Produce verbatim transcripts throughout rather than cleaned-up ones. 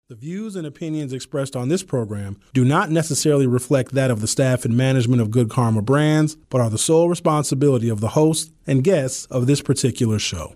The views and opinions expressed on this program do not necessarily reflect that of the staff and management of Good Karma Brands, but are the sole responsibility of the host and guests of this particular show.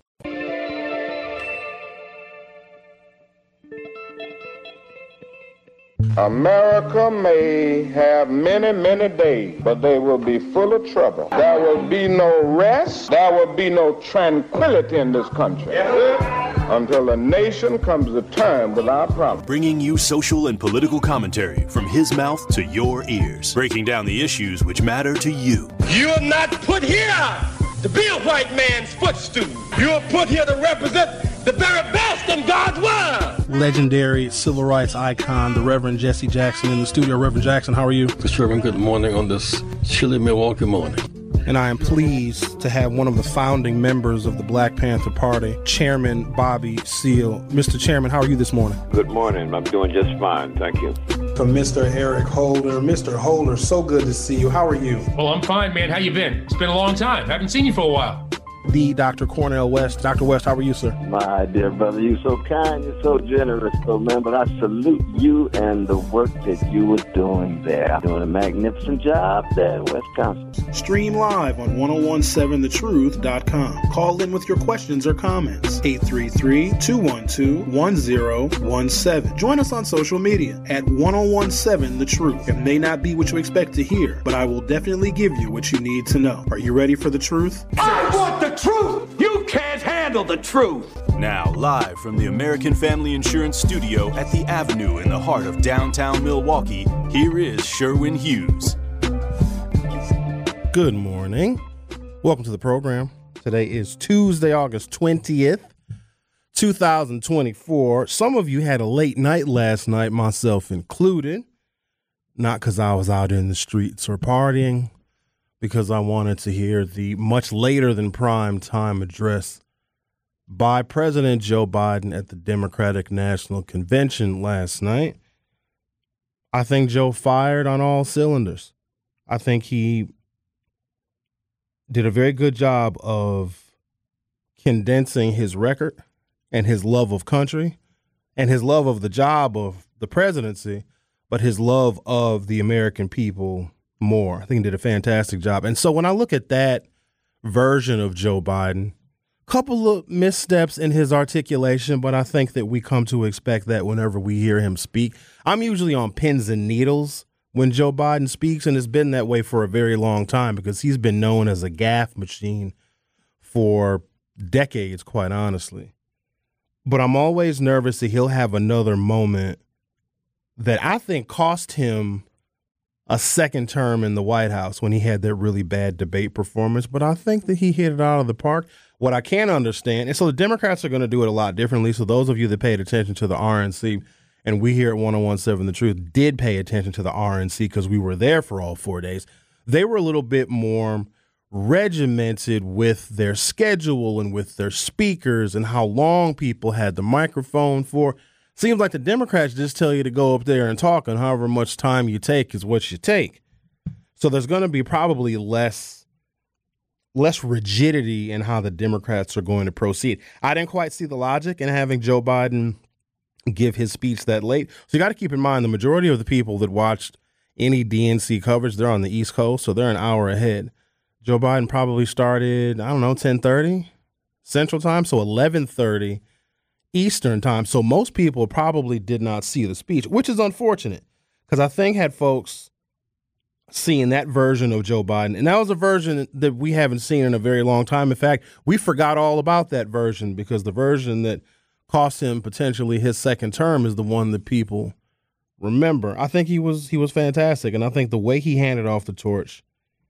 America may have many, many days, but they will be full of trouble. There will be no rest. There will be no tranquility in this country until the nation comes to terms with our problems. Bringing you social and political commentary from his mouth to your ears, breaking down the issues which matter to you. You are not put here to be a white man's footstool. You are put here to represent the very best in God's word. Legendary civil rights icon, the Reverend Jesse Jackson in the studio. Reverend Jackson, how are you? Mister Reverend, good morning on this chilly Milwaukee morning. And I am pleased to have one of the founding members of the Black Panther Party, Chairman Bobby Seale. Mister Chairman, how are you this morning? Good morning. I'm doing just fine. Thank you. From Mister Eric Holder. Mister Holder, so good to see you. How are you? Well, I'm fine, man. How you been? It's been a long time. Haven't seen you for a while. The Doctor Cornel West. Doctor West, how are you, sir? My dear brother, you're so kind, you're so generous, though, man, but I salute you and the work that you were doing there. Doing a magnificent job there in Wisconsin. Stream live on ten seventeen the truth dot com. Call in with your questions or comments. eight three three, two one two, one zero one seven. Join us on social media at ten seventeen the truth. It may not be what you expect to hear, but I will definitely give you what you need to know. Are you ready for the truth? I want the truth. You can't handle the truth. Now, live from the American Family Insurance Studio at the Avenue in the heart of downtown Milwaukee, here is Sherwin Hughes. Good morning. Welcome to the program. Today is Tuesday, August twentieth, two thousand twenty-four. Some of you had a late night last night, myself included. Not because I was out in the streets or partying, because I wanted to hear the much later than prime time address by President Joe Biden at the Democratic National Convention last night. I think Joe fired on all cylinders. I think he did a very good job of condensing his record and his love of country and his love of the job of the presidency, but his love of the American people more. I think he did a fantastic job. And so when I look at that version of Joe Biden, a couple of missteps in his articulation, but I think that we come to expect that whenever we hear him speak. I'm usually on pins and needles when Joe Biden speaks, and it's been that way for a very long time because he's been known as a gaffe machine for decades, quite honestly. But I'm always nervous that he'll have another moment that I think cost him a second term in the White House when he had that really bad debate performance. But I think that he hit it out of the park. What I can't understand, and so the Democrats are going to do it a lot differently. So those of you that paid attention to the R N C, and we here at ten seventeen The Truth did pay attention to the R N C because we were there for all four days. They were a little bit more regimented with their schedule and with their speakers and how long people had the microphone for. Seems like the Democrats just tell you to go up there and talk, and however much time you take is what you take. So there's going to be probably less, less rigidity in how the Democrats are going to proceed. I didn't quite see the logic in having Joe Biden give his speech that late. So you got to keep in mind the majority of the people that watched any D N C coverage, they're on the East Coast, so they're an hour ahead. Joe Biden probably started, I don't know, ten thirty Central Time, so eleven thirty Eastern Time. So most people probably did not see the speech, which is unfortunate because I think had folks seen that version of Joe Biden, and that was a version that we haven't seen in a very long time. In fact, we forgot all about that version because the version that cost him potentially his second term is the one that people remember. I think he was he was fantastic, and I think the way he handed off the torch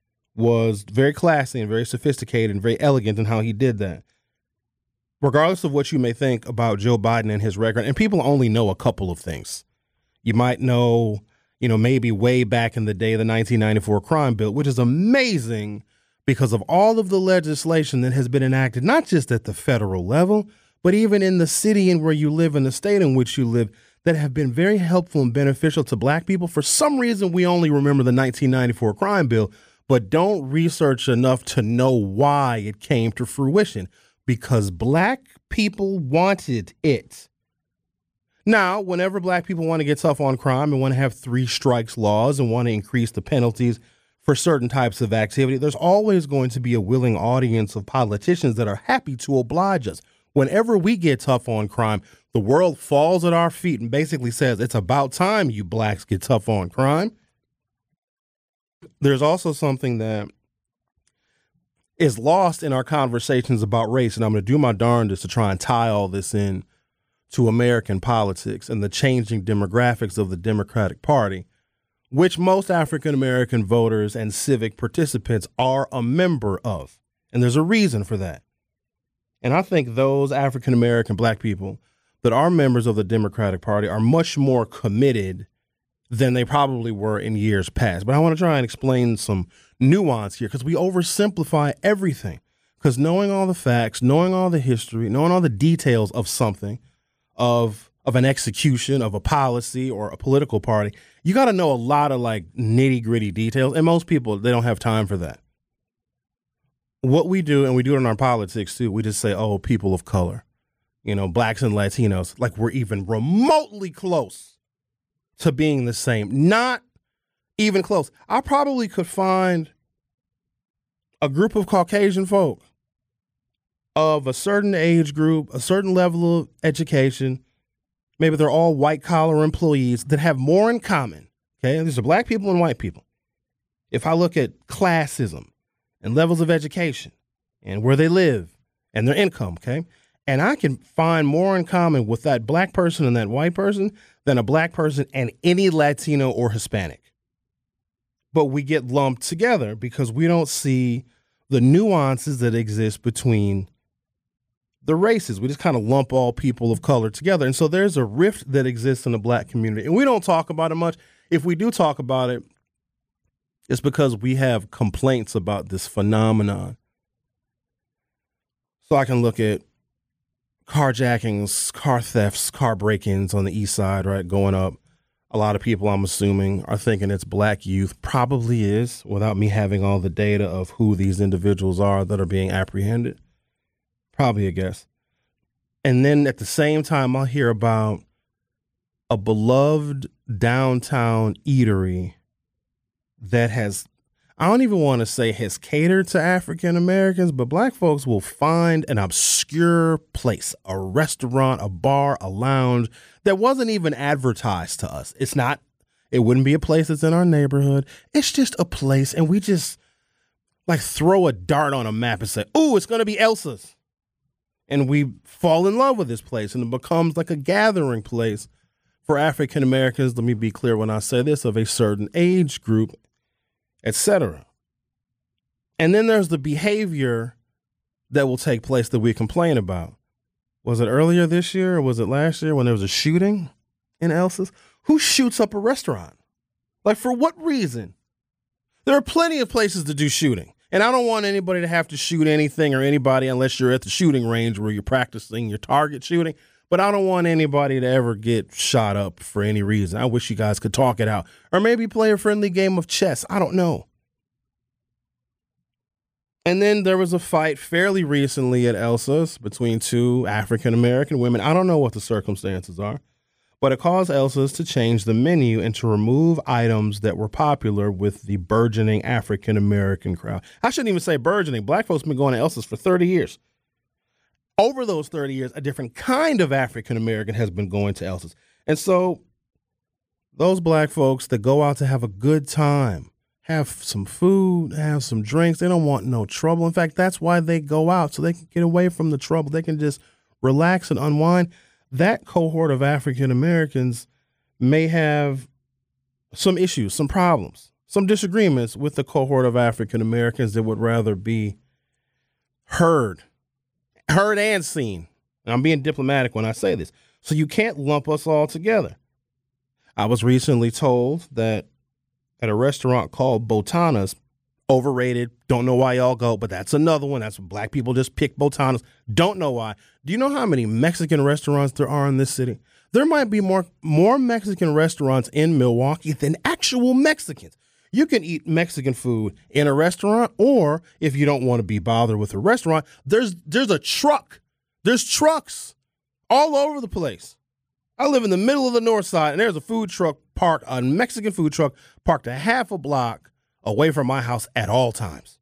was very classy and very sophisticated and very elegant in how he did that. Regardless of what you may think about Joe Biden and his record, and people only know a couple of things. You might know, you know, maybe way back in the day, the nineteen ninety-four crime bill, which is amazing because of all of the legislation that has been enacted, not just at the federal level, but even in the city and where you live, in the state in which you live, that have been very helpful and beneficial to black people. For some reason, we only remember the nineteen ninety-four crime bill, but don't research enough to know why it came to fruition. Because black people wanted it. Now, whenever black people want to get tough on crime and want to have three strikes laws and want to increase the penalties for certain types of activity, there's always going to be a willing audience of politicians that are happy to oblige us. Whenever we get tough on crime, the world falls at our feet and basically says, it's about time you blacks get tough on crime. There's also something that is lost in our conversations about race, and I'm going to do my darndest to try and tie all this in to American politics and the changing demographics of the Democratic Party, which most African-American voters and civic participants are a member of. And there's a reason for that. And I think those African-American black people that are members of the Democratic Party are much more committed than they probably were in years past. But I want to try and explain some nuance here because we oversimplify everything. Because knowing all the facts, knowing all the history, knowing all the details of something, of of an execution, of a policy or a political party, you got to know a lot of like nitty gritty details. And most people, they don't have time for that. What we do, and we do it in our politics too, we just say, oh, people of color, you know, blacks and Latinos, like we're even remotely close to being the same. Not even close. I probably could find a group of Caucasian folk of a certain age group, a certain level of education, maybe they're all white collar employees that have more in common. Okay. These are black people and white people. If I look at classism and levels of education and where they live and their income. Okay. And I can find more in common with that black person and that white person than a black person and any Latino or Hispanic. But we get lumped together because we don't see the nuances that exist between the races. We just kind of lump all people of color together. And so there's a rift that exists in the black community. And we don't talk about it much. If we do talk about it, it's because we have complaints about this phenomenon. So I can look at carjackings, car thefts, car break-ins on the east side, right, going up. A lot of people, I'm assuming, are thinking it's black youth. Probably is, without me having all the data of who these individuals are that are being apprehended. Probably a guess. And then at the same time, I'll hear about a beloved downtown eatery that has, I don't even want to say has catered to African Americans, but black folks will find an obscure place, a restaurant, a bar, a lounge that wasn't even advertised to us. It's not, it wouldn't be a place that's in our neighborhood. It's just a place. And we just like throw a dart on a map and say, ooh, it's going to be Elsa's. And we fall in love with this place and it becomes like a gathering place for African Americans. Let me be clear when I say this, of a certain age group, et cetera. And then there's the behavior that will take place that we complain about. Was it earlier this year or was it last year when there was a shooting in Elsa's? Who shoots up a restaurant? Like, for what reason? There are plenty of places to do shooting. And I don't want anybody to have to shoot anything or anybody unless you're at the shooting range where you're practicing your target shooting. But I don't want anybody to ever get shot up for any reason. I wish you guys could talk it out. Or maybe play a friendly game of chess. I don't know. And then there was a fight fairly recently at Elsa's between two African-American women. I don't know what the circumstances are, but it caused Elsa's to change the menu and to remove items that were popular with the burgeoning African-American crowd. I shouldn't even say burgeoning. Black folks have been going to Elsa's for thirty years. Over those thirty years, a different kind of African-American has been going to Elsa's. And so those black folks that go out to have a good time, have some food, have some drinks, they don't want no trouble. In fact, that's why they go out, so they can get away from the trouble. They can just relax and unwind. That cohort of African Americans may have some issues, some problems, some disagreements with the cohort of African Americans that would rather be heard, heard and seen. And I'm being diplomatic when I say this. So you can't lump us all together. I was recently told that at a restaurant called Botanas, overrated, don't know why y'all go, but that's another one. That's what black people just pick Botanas. Don't know why. Do you know how many Mexican restaurants there are in this city? There might be more, more Mexican restaurants in Milwaukee than actual Mexicans. You can eat Mexican food in a restaurant, or if you don't want to be bothered with a restaurant, there's there's a truck. There's trucks all over the place I live in the middle of the north side, and there's a food truck parked, a Mexican food truck parked a half a block away from my house at all times.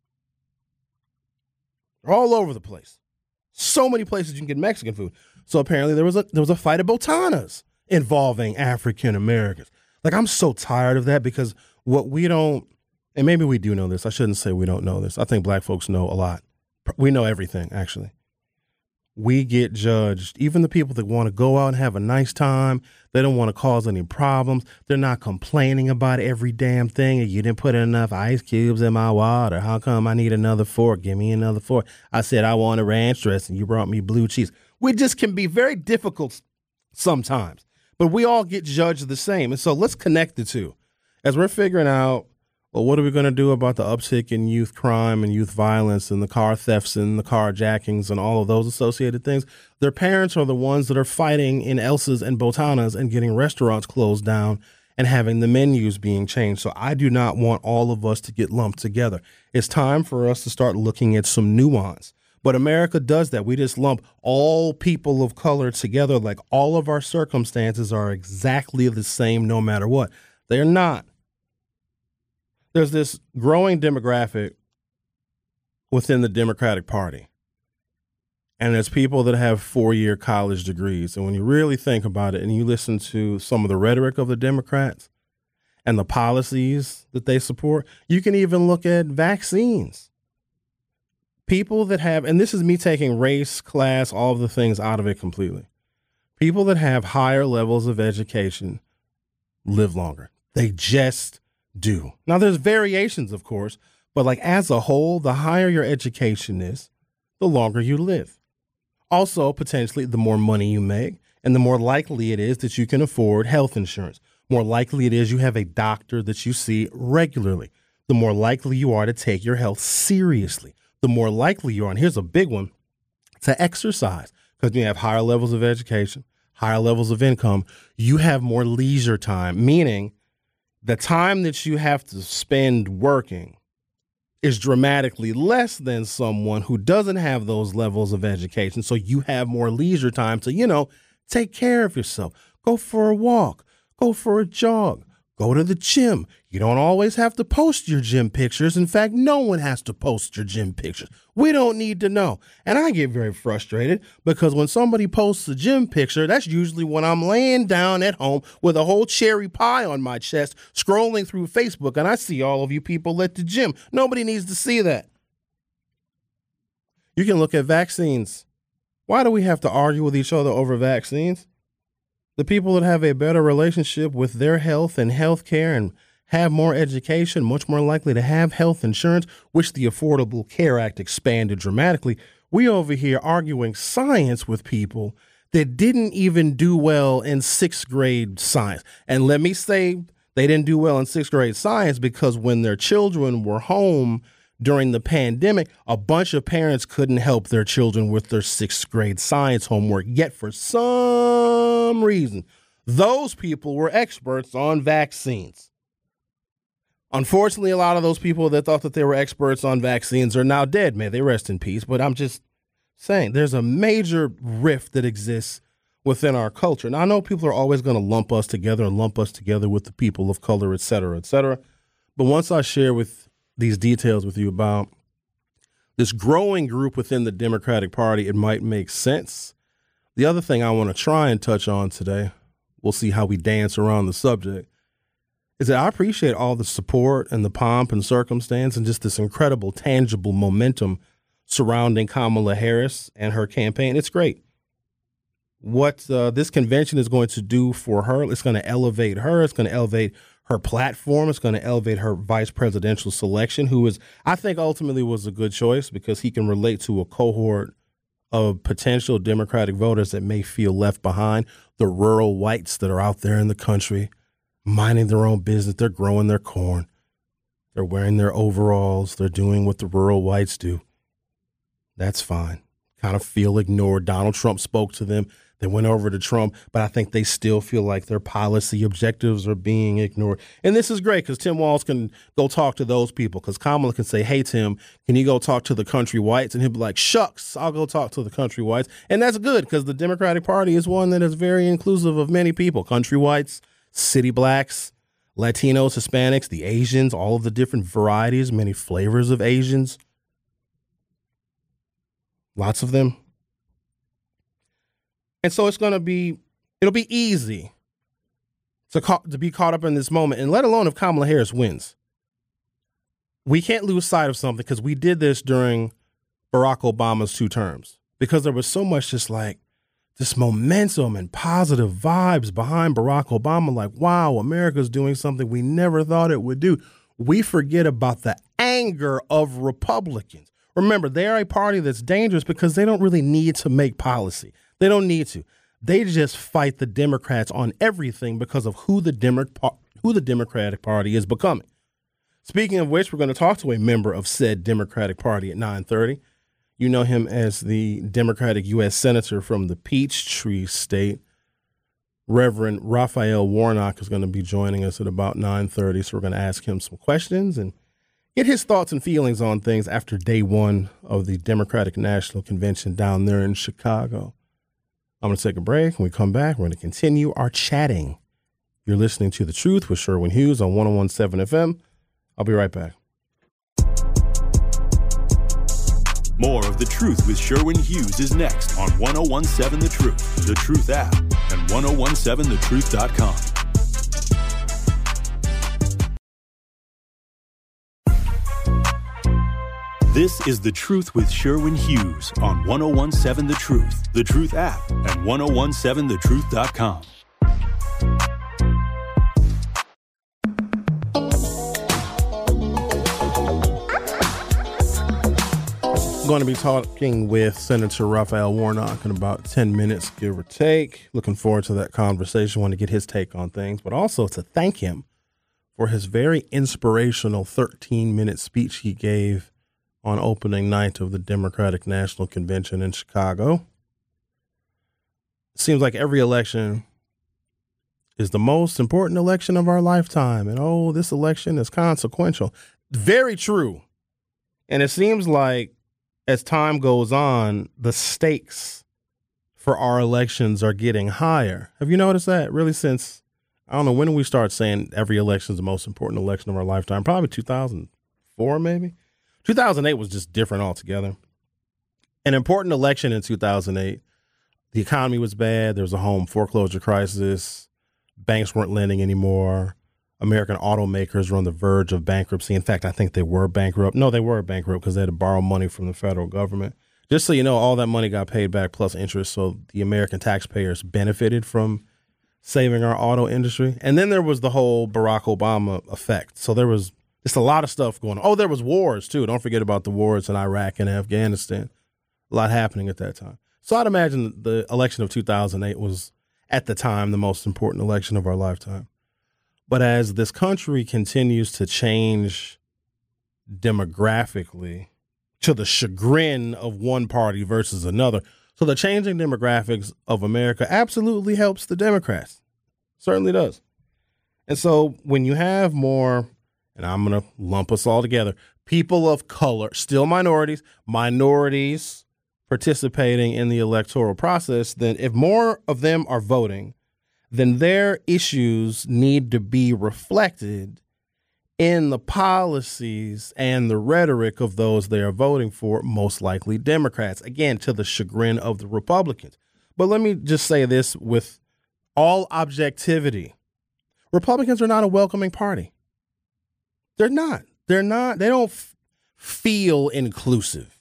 They're all over the place. So many places you can get Mexican food. So apparently there was a there was a fight at Botanas involving African Americans. Like, I'm so tired of that, because what we don't, and maybe we do know this. I shouldn't say we don't know this. I think black folks know a lot. We know everything, actually. We get judged. Even the people that want to go out and have a nice time, they don't want to cause any problems. They're not complaining about every damn thing. You didn't put enough ice cubes in my water. How come I need another fork? Give me another fork. I said I want a ranch dressing. You brought me blue cheese. We just can be very difficult sometimes, but we all get judged the same. And so let's connect the two. As we're figuring out, well, what are we going to do about the uptick in youth crime and youth violence and the car thefts and the carjackings and all of those associated things? Their parents are the ones that are fighting in Elsa's and Botanas and getting restaurants closed down and having the menus being changed. So I do not want all of us to get lumped together. It's time for us to start looking at some nuance. But America does that. We just lump all people of color together like all of our circumstances are exactly the same no matter what. They're not. There's this growing demographic within the Democratic Party. And there's people that have four-year college degrees. And when you really think about it and you listen to some of the rhetoric of the Democrats and the policies that they support, you can even look at vaccines. People that have, and this is me taking race, class, all of the things out of it completely. People that have higher levels of education live longer. They just do. Now, there's variations, of course, but like as a whole, the higher your education is, the longer you live. Also, potentially, the more money you make and the more likely it is that you can afford health insurance. More likely it is you have a doctor that you see regularly. The more likely you are to take your health seriously. The more likely you are, and here's a big one, to exercise, because you have higher levels of education, higher levels of income. You have more leisure time, meaning the time that you have to spend working is dramatically less than someone who doesn't have those levels of education. So you have more leisure time to, you know, take care of yourself. Go for a walk. Go for a jog. Go to the gym. You don't always have to post your gym pictures. In fact, no one has to post your gym pictures. We don't need to know. And I get very frustrated because when somebody posts a gym picture, that's usually when I'm laying down at home with a whole cherry pie on my chest, scrolling through Facebook, and I see all of you people at the gym. Nobody needs to see that. You can look at vaccines. Why do we have to argue with each other over vaccines? The people that have a better relationship with their health and health care and have more education, much more likely to have health insurance, which the Affordable Care Act expanded dramatically. We over here arguing science with people that didn't even do well in sixth grade science. And let me say they didn't do well in sixth grade science because when their children were home during the pandemic, a bunch of parents couldn't help their children with their sixth grade science homework. Yet for some reason, those people were experts on vaccines. Unfortunately, a lot of those people that thought that they were experts on vaccines are now dead. May they rest in peace. But I'm just saying there's a major rift that exists within our culture. Now, I know people are always going to lump us together and lump us together with the people of color, et cetera, et cetera. But once I share with these details with you about this growing group within the Democratic Party, it might make sense. The other thing I want to try and touch on today, we'll see how we dance around the subject, is that I appreciate all the support and the pomp and circumstance and just this incredible tangible momentum surrounding Kamala Harris and her campaign. It's great. What uh, this convention is going to do for her, it's going to elevate her. It's going to elevate her platform. It's going to elevate her vice presidential selection, who is, I think, ultimately was a good choice because he can relate to a cohort of potential Democratic voters that may feel left behind, the rural whites that are out there in the country, minding their own business. They're growing their corn. They're wearing their overalls. They're doing what the rural whites do. That's fine. Kind of feel ignored. Donald Trump spoke to them. They went over to Trump, but I think they still feel like their policy objectives are being ignored. And this is great because Tim Walz can go talk to those people because Kamala can say, hey, Tim, can you go talk to the country whites? And he'll be like, shucks, I'll go talk to the country whites. And that's good because the Democratic Party is one that is very inclusive of many people, country whites, city blacks, Latinos, Hispanics, the Asians, all of the different varieties, many flavors of Asians. Lots of them. And so it's going to be, it'll be easy to, ca- to be caught up in this moment, and let alone if Kamala Harris wins. We can't lose sight of something because we did this during Barack Obama's two terms because there was so much just like this momentum and positive vibes behind Barack Obama. Like, wow, America's doing something we never thought it would do. We forget about the anger of Republicans. Remember, they're a party that's dangerous because they don't really need to make policy. They don't need to. They just fight the Democrats on everything because of who the Demo- who the Democratic Party is becoming. Speaking of which, we're going to talk to a member of said Democratic Party at nine thirty. You know him as the Democratic U S Senator from the Peachtree State. Reverend Raphael Warnock is going to be joining us at about nine thirty, so we're going to ask him some questions and get his thoughts and feelings on things after day one of the Democratic National Convention down there in Chicago. I'm going to take a break. When we come back, we're going to continue our chatting. You're listening to The Truth with Sherwin Hughes on one oh one point seven F M. I'll be right back. More of The Truth with Sherwin Hughes is next on one oh one point seven The Truth, The Truth app, and ten seventeen the truth dot com. This is The Truth with Sherwin Hughes on ten seventeen The Truth, The Truth app, and ten seventeen the truth dot com. I'm going to be talking with Senator Raphael Warnock in about ten minutes, give or take. Looking forward to that conversation. Want to get his take on things, but also to thank him for his very inspirational thirteen-minute speech he gave on opening night of the Democratic National Convention in Chicago. It seems like every election is the most important election of our lifetime. And, oh, this election is consequential. Very true. And it seems like as time goes on, the stakes for our elections are getting higher. Have you noticed that? Really, since, I don't know, when did we start saying every election is the most important election of our lifetime? Probably two thousand four, maybe? two thousand eight was just different altogether. An important election in two thousand eight, the economy was bad. There was a home foreclosure crisis. Banks weren't lending anymore. American automakers were on the verge of bankruptcy. In fact, I think they were bankrupt. No, they were bankrupt because they had to borrow money from the federal government. Just so you know, all that money got paid back plus interest. So the American taxpayers benefited from saving our auto industry. And then there was the whole Barack Obama effect. So there was just a lot of stuff going on. Oh, there was wars, too. Don't forget about the wars in Iraq and Afghanistan. A lot happening at that time. So I'd imagine the election of two thousand eight was, at the time, the most important election of our lifetime. But as this country continues to change demographically to the chagrin of one party versus another, so the changing demographics of America absolutely helps the Democrats. Certainly does. And so when you have more, and I'm going to lump us all together, people of color, still minorities, minorities participating in the electoral process, then if more of them are voting, then their issues need to be reflected in the policies and the rhetoric of those they are voting for, most likely Democrats, again, to the chagrin of the Republicans. But let me just say this with all objectivity. Republicans are not a welcoming party. They're not. They're not. They don't f- feel inclusive.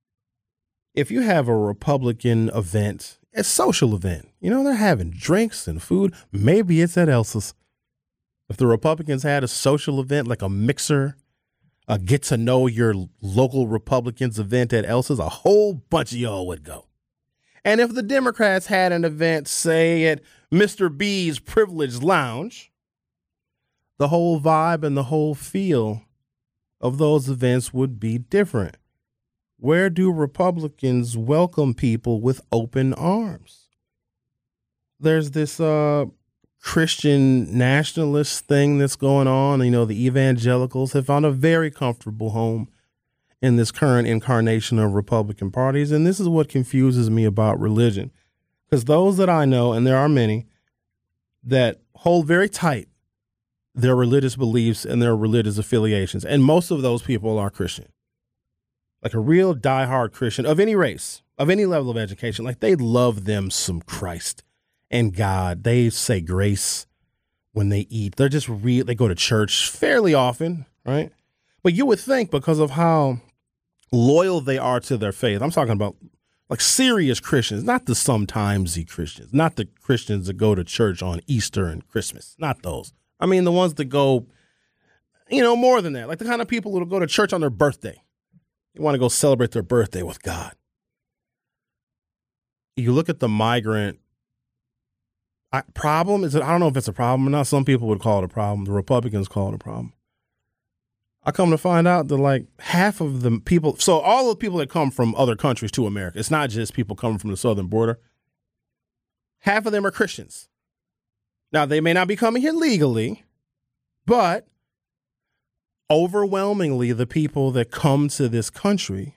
If you have a Republican event, a social event, you know, they're having drinks and food. Maybe it's at Elsa's. If the Republicans had a social event like a mixer, a get to know your local Republicans event at Elsa's, a whole bunch of y'all would go. And if the Democrats had an event, say at Mister B's Privilege Lounge, the whole vibe and the whole feel of those events would be different. Where do Republicans welcome people with open arms? there's this uh, Christian nationalist thing that's going on. You know, the evangelicals have found a very comfortable home in this current incarnation of Republican parties. And this is what confuses me about religion. Because those that I know, and there are many, that hold very tight their religious beliefs and their religious affiliations. And most of those people are Christian. Like a real diehard Christian of any race, of any level of education. Like they love them some Christ and God. They say grace when they eat. They're just real. They go to church fairly often, right? But you would think because of how loyal they are to their faith. I'm talking about like serious Christians, not the sometimesy Christians, not the Christians that go to church on Easter and Christmas, not those. I mean, the ones that go, you know, more than that, like the kind of people who go to church on their birthday. They want to go celebrate their birthday with God. You look at the migrant I, problem. Is it? I don't know if it's a problem or not. Some people would call it a problem. The Republicans call it a problem. I come to find out that like half of the people, so all the people that come from other countries to America, it's not just people coming from the southern border. Half of them are Christians. Now, they may not be coming here legally, but overwhelmingly the people that come to this country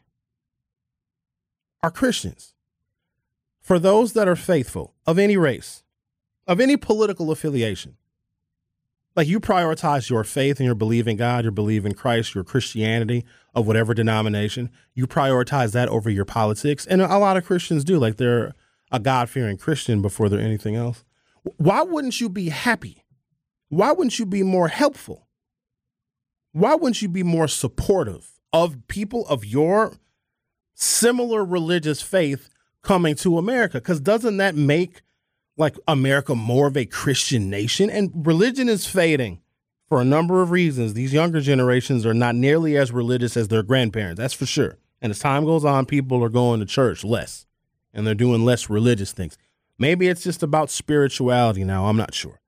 are Christians. For those that are faithful of any race, of any political affiliation, like you prioritize your faith and your belief in God, your belief in Christ, your Christianity of whatever denomination, you prioritize that over your politics. And a lot of Christians do, like they're a God-fearing Christian before they're anything else. Why wouldn't you be happy? Why wouldn't you be more helpful? Why wouldn't you be more supportive of people of your similar religious faith coming to America? Because doesn't that make like America more of a Christian nation? And religion is fading for a number of reasons. These younger generations are not nearly as religious as their grandparents. That's for sure. And as time goes on, people are going to church less and they're doing less religious things. Maybe it's just about spirituality now. I'm not sure.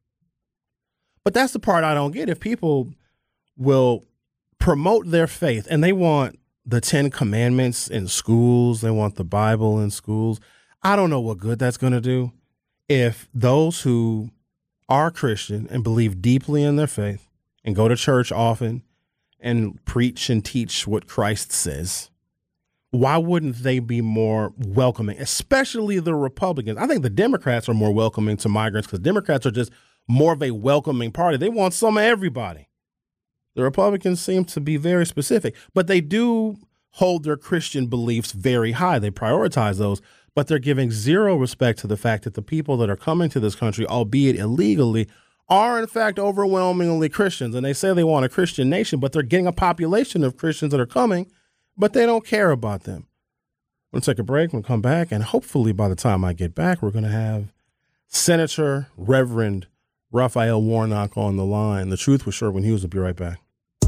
But that's the part I don't get. If people will promote their faith and they want the Ten Commandments in schools, they want the Bible in schools, I don't know what good that's going to do. If those who are Christian and believe deeply in their faith and go to church often and preach and teach what Christ says, why wouldn't they be more welcoming, especially the Republicans? I think the Democrats are more welcoming to migrants because Democrats are just more of a welcoming party. They want some of everybody. The Republicans seem to be very specific, but they do hold their Christian beliefs very high. They prioritize those, but they're giving zero respect to the fact that the people that are coming to this country, albeit illegally, are in fact overwhelmingly Christians. And they say they want a Christian nation, but they're getting a population of Christians that are coming, but they don't care about them. We'll take a break. We'll come back. And hopefully by the time I get back, we're going to have Senator Reverend Raphael Warnock on the line. The Truth with Sherwin Hughes will be right back.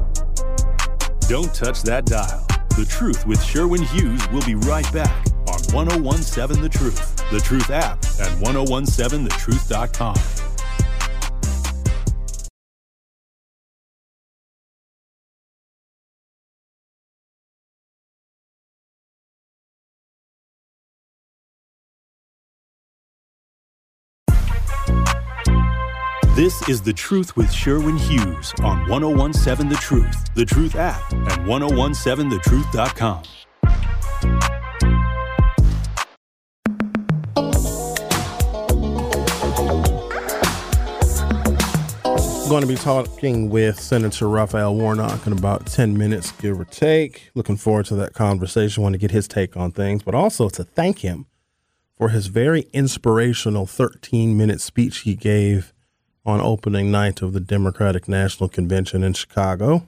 Don't touch that dial. The Truth with Sherwin Hughes will be right back on one oh one seven The Truth, The Truth app, and ten seventeen the truth dot com. This is The Truth with Sherwin Hughes on ten seventeen The Truth, The Truth app, and ten seventeen the truth dot com. I'm going to be talking with Senator Raphael Warnock in about ten minutes, give or take. Looking forward to that conversation. Want to get his take on things, but also to thank him for his very inspirational thirteen-minute speech he gave on opening night of the Democratic National Convention in Chicago.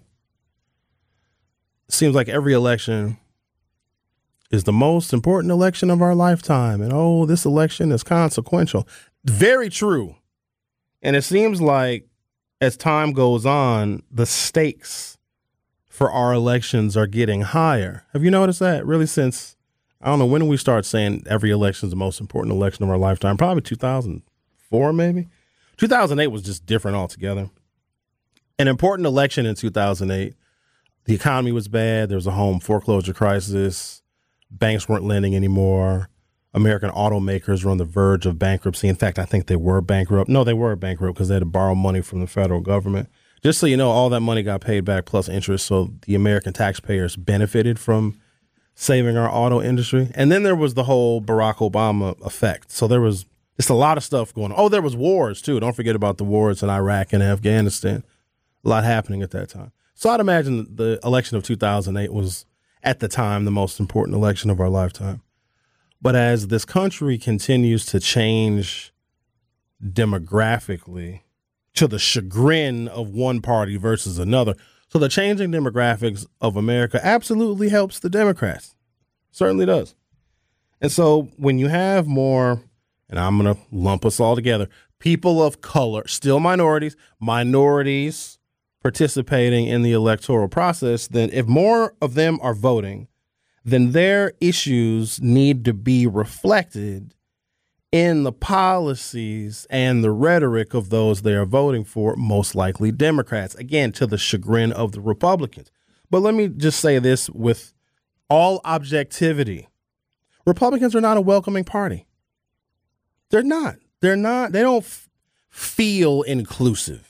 It seems like every election is the most important election of our lifetime. And, oh, this election is consequential. Very true. And it seems like as time goes on, the stakes for our elections are getting higher. Have you noticed that? Really, since, I don't know, when did we start saying every election is the most important election of our lifetime? Probably two thousand four, maybe? two thousand eight was just different altogether. An important election in two thousand eight. The economy was bad. There was a home foreclosure crisis. Banks weren't lending anymore. American automakers are on the verge of bankruptcy. In fact, I think they were bankrupt. No, they were bankrupt because they had to borrow money from the federal government. Just so you know, all that money got paid back plus interest. So the American taxpayers benefited from saving our auto industry. And then there was the whole Barack Obama effect. So there was just a lot of stuff going on. Oh, there was wars, too. Don't forget about the wars in Iraq and Afghanistan. A lot happening at that time. So I'd imagine the election of two thousand eight was, at the time, the most important election of our lifetime. But as this country continues to change demographically to the chagrin of one party versus another, so the changing demographics of America absolutely helps the Democrats. Certainly does. And so when you have more, and I'm going to lump us all together, people of color, still minorities, minorities participating in the electoral process, then if more of them are voting, then their issues need to be reflected in the policies and the rhetoric of those they are voting for, most likely Democrats, again, to the chagrin of the Republicans. But let me just say this with all objectivity. Republicans are not a welcoming party. They're not. They're not. They don't f- feel inclusive.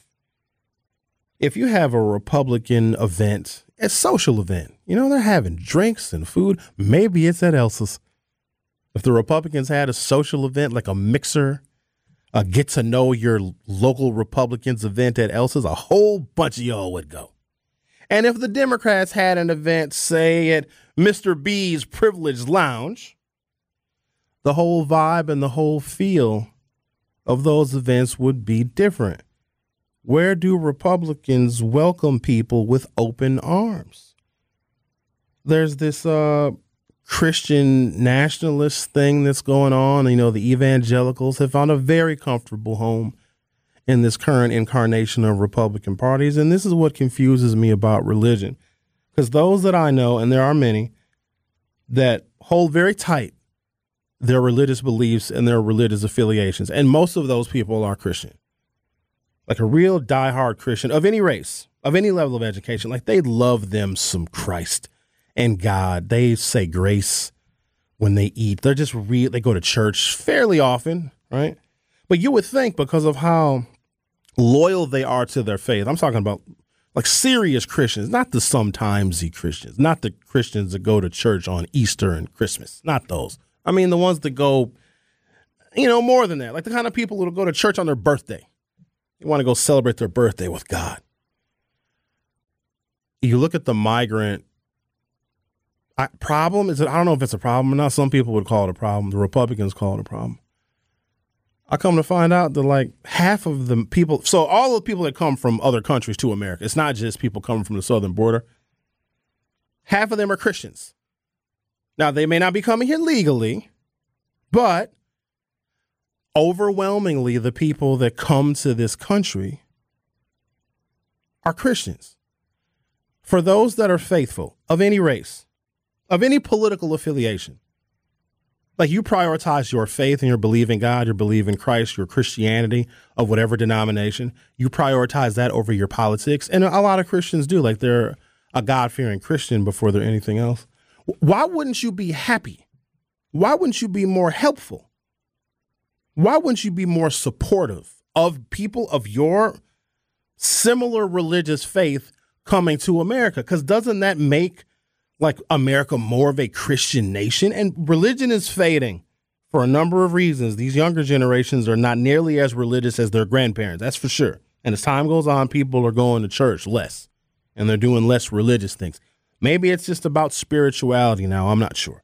If you have a Republican event, a social event, you know, they're having drinks and food. Maybe it's at Elsa's. If the Republicans had a social event like a mixer, a get to know your local Republicans event at Elsa's, a whole bunch of y'all would go. And if the Democrats had an event, say at Mister B's Privileged Lounge, the whole vibe and the whole feel of those events would be different. Where do Republicans welcome people with open arms? There's this uh, Christian nationalist thing that's going on. You know, the evangelicals have found a very comfortable home in this current incarnation of Republican parties. And this is what confuses me about religion. Because those that I know, and there are many, that hold very tight their religious beliefs and their religious affiliations. And most of those people are Christian. Like a real diehard Christian of any race, of any level of education. Like they love them some Christ and God. They say grace when they eat. They're just real. They go to church fairly often, right? But you would think because of how loyal they are to their faith. I'm talking about like serious Christians, not the sometimesy Christians, not the Christians that go to church on Easter and Christmas, not those. I mean, the ones that go, you know, more than that, like the kind of people who go to church on their birthday. You want to go celebrate their birthday with God. You look at the migrant I, problem. Is it? I don't know if it's a problem or not. Some people would call it a problem. The Republicans call it a problem. I come to find out that like half of the people, so all the people that come from other countries to America, it's not just people coming from the southern border. Half of them are Christians. Now, they may not be coming here legally, but overwhelmingly, the people that come to this country are Christians. For those that are faithful of any race, of any political affiliation, like you prioritize your faith and your belief in God, your belief in Christ, your Christianity of whatever denomination, you prioritize that over your politics. And a lot of Christians do, like they're a God-fearing Christian before they're anything else. Why wouldn't you be happy? Why wouldn't you be more helpful? Why wouldn't you be more supportive of people of your similar religious faith coming to America? Because doesn't that make like America more of a Christian nation? And religion is fading for a number of reasons. These younger generations are not nearly as religious as their grandparents. That's for sure. And as time goes on, people are going to church less and they're doing less religious things. Maybe it's just about spirituality now. I'm not sure.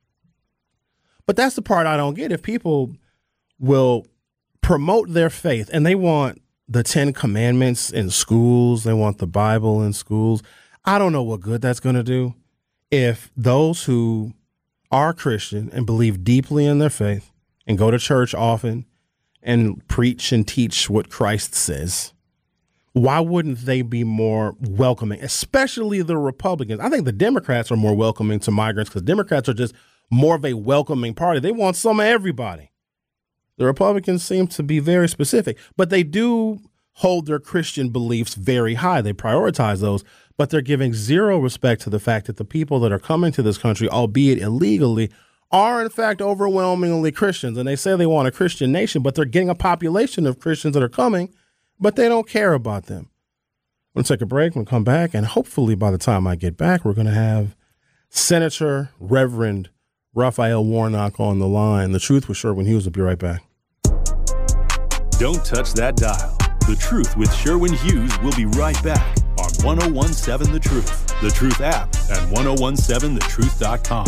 But that's the part I don't get. If people will promote their faith and they want the Ten Commandments in schools, they want the Bible in schools, I don't know what good that's going to do. If those who are Christian and believe deeply in their faith and go to church often and preach and teach what Christ says, why wouldn't they be more welcoming, especially the Republicans? I think the Democrats are more welcoming to migrants because Democrats are just more of a welcoming party. They want some of everybody. The Republicans seem to be very specific, but they do hold their Christian beliefs very high. They prioritize those, but they're giving zero respect to the fact that the people that are coming to this country, albeit illegally, are in fact overwhelmingly Christians. And they say they want a Christian nation, but they're getting a population of Christians that are coming, but they don't care about them. We're going to take a break. We'll come back. And hopefully by the time I get back, we're going to have Senator Reverend Raphael Warnock on the line. The Truth with Sherwin Hughes will be right back. Don't touch that dial. The Truth with Sherwin Hughes will be right back on one oh one seven The Truth, The Truth app, and one oh one seven the truth dot com.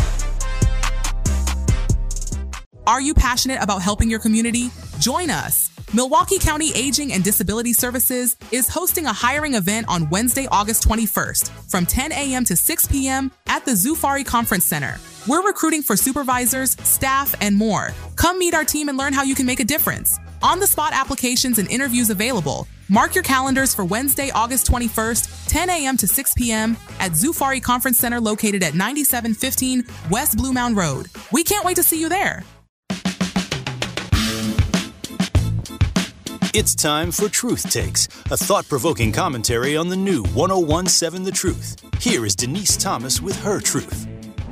Are you passionate about helping your community? Join us. Milwaukee County Aging and Disability Services is hosting a hiring event on Wednesday, August twenty-first from ten a.m. to six p.m. at the Zufari Conference Center. We're recruiting for supervisors, staff, and more. Come meet our team and learn how you can make a difference. On-the-spot applications and interviews available. Mark your calendars for Wednesday, August twenty-first, ten a.m. to six p.m. at Zufari Conference Center located at ninety-seven fifteen West Blue Mound Road. We can't wait to see you there. It's time for Truth Takes, a thought-provoking commentary on the new one oh one seven The Truth. Here is Denise Thomas with her truth.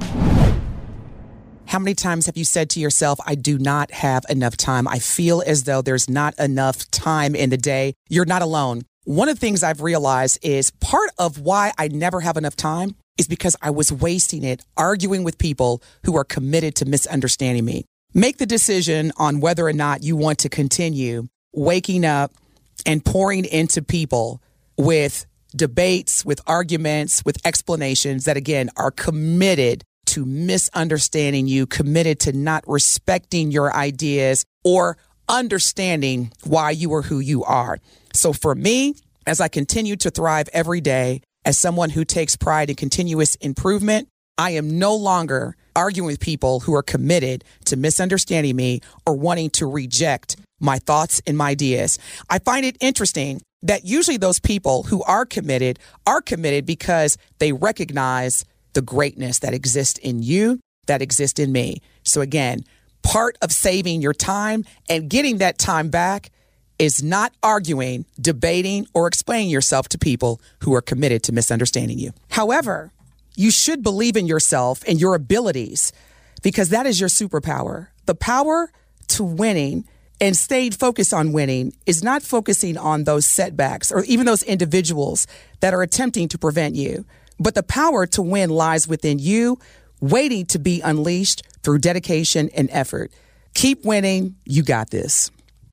How many times have you said to yourself, I do not have enough time? I feel as though there's not enough time in the day. You're not alone. One of the things I've realized is part of why I never have enough time is because I was wasting it arguing with people who are committed to misunderstanding me. Make the decision on whether or not you want to continue waking up and pouring into people with debates, with arguments, with explanations that, again, are committed to misunderstanding you, committed to not respecting your ideas or understanding why you are who you are. So for me, as I continue to thrive every day, as someone who takes pride in continuous improvement, I am no longer arguing with people who are committed to misunderstanding me or wanting to reject my thoughts and my ideas. I find it interesting that usually those people who are committed are committed because they recognize the greatness that exists in you, that exists in me. So again, part of saving your time and getting that time back is not arguing, debating, or explaining yourself to people who are committed to misunderstanding you. However, you should believe in yourself and your abilities because that is your superpower. The power to winning and staying focused on winning is not focusing on those setbacks or even those individuals that are attempting to prevent you. But the power to win lies within you, waiting to be unleashed through dedication and effort. Keep winning. You got this.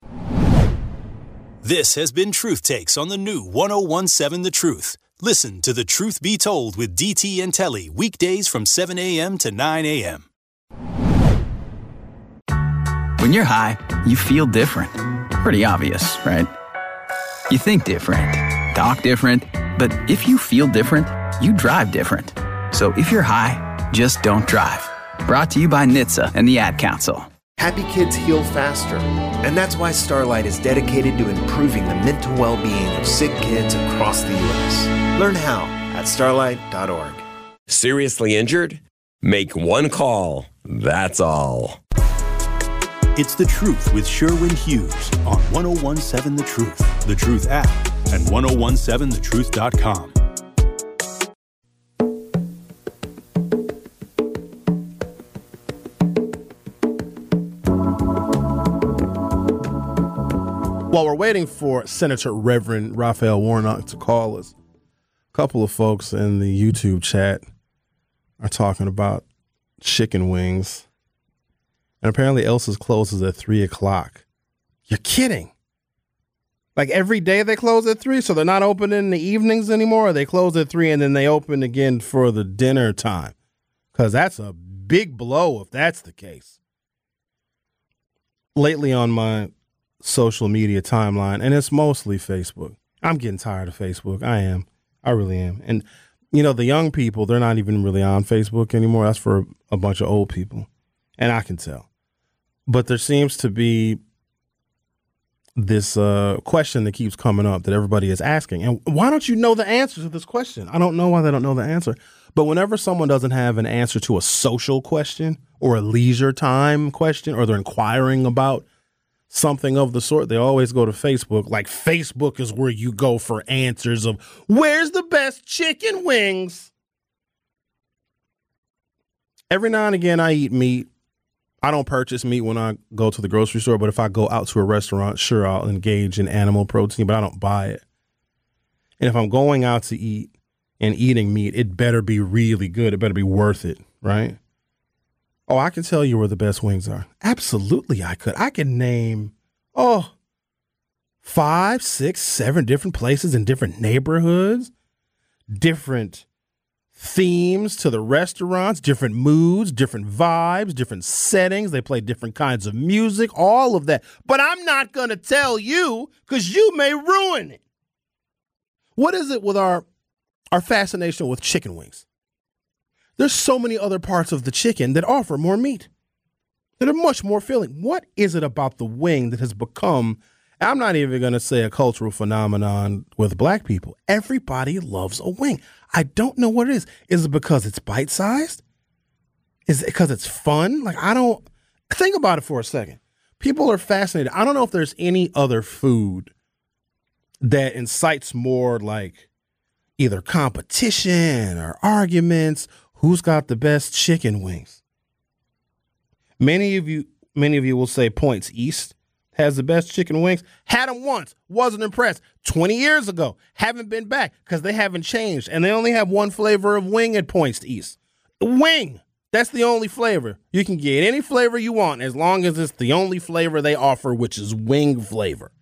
This has been Truth Takes on the new one oh one seven The Truth. Listen to The Truth Be Told with D T and Telly weekdays from seven a.m. to nine a.m. When you're high, you feel different. Pretty obvious, right? You think different, talk different, but if you feel different, you drive different. So if you're high, just don't drive. Brought to you by N H T S A and the Ad Council. Happy kids heal faster, and that's why Starlight is dedicated to improving the mental well-being of sick kids across the U S. Learn how at starlight dot org. Seriously injured? Make one call. That's all. It's The Truth with Sherwin Hughes on one oh one seven The Truth, The Truth app, and one oh one seven the truth dot com. While we're waiting for Senator Reverend Raphael Warnock to call us, a couple of folks in the YouTube chat are talking about chicken wings. And apparently Elsa's closes at three o'clock. You're kidding. Like every day they close at three, so they're not open in the evenings anymore, or they close at three and then they open again for the dinner time? Because that's a big blow if that's the case. Lately on my social media timeline, and it's mostly Facebook. I'm getting tired of Facebook. I am. I really am. And, you know, the young people, they're not even really on Facebook anymore. That's for a bunch of old people. And I can tell. But there seems to be this uh, question that keeps coming up that everybody is asking. And why don't you know the answer to this question? I don't know why they don't know the answer. But whenever someone doesn't have an answer to a social question or a leisure time question, or they're inquiring about something of the sort, they always go to Facebook. Like Facebook is where you go for answers of where's the best chicken wings. Every now and again I eat meat, I don't purchase meat when I go to the grocery store, but if I go out to a restaurant, sure, I'll engage in animal protein, but I don't buy it. And if I'm going out to eat and eating meat, it better be really good. It better be worth it, right? Oh, I can tell you where the best wings are. Absolutely, I could. I can name, oh, five, six, seven different places in different neighborhoods, different themes to the restaurants, different moods, different vibes, different settings. They play different kinds of music, all of that. But I'm not going to tell you because you may ruin it. What is it with our, our fascination with chicken wings? There's so many other parts of the chicken that offer more meat, that are much more filling. What is it about the wing that has become, I'm not even going to say a cultural phenomenon with black people. Everybody loves a wing. I don't know what it is. Is it because it's bite-sized? Is it because it's fun? Like, I don't, think about it for a second. People are fascinated. I don't know if there's any other food that incites more like either competition or arguments. Who's got the best chicken wings? Many of you, many of you will say Points East has the best chicken wings. Had them once, wasn't impressed. twenty years ago, haven't been back because they haven't changed. And they only have one flavor of wing at Points East. Wing, that's the only flavor. You can get any flavor you want as long as it's the only flavor they offer, which is wing flavor.